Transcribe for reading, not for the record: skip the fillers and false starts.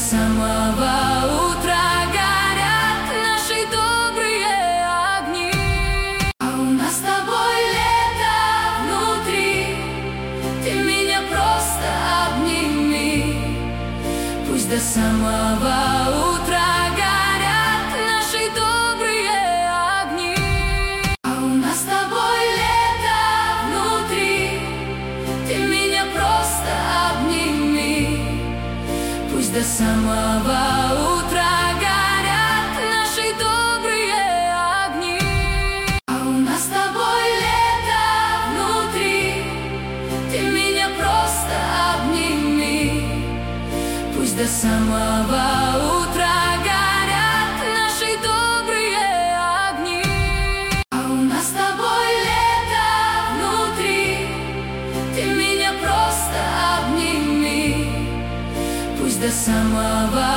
самого утра горят наши добрые огни. А у нас с тобой лето внутри, ты меня просто обними. Пусть до самого утра горят наши добрые огни. А у нас с тобой лето внутри, ты меня просто обними. Пусть до самого утра горят наши добрые огни. А у нас с тобой лето внутри, ты меня просто обними. Пусть до самого утра горят наши добрые огни. А у нас с тобой лето внутри, ты меня просто обними. Пусть до самого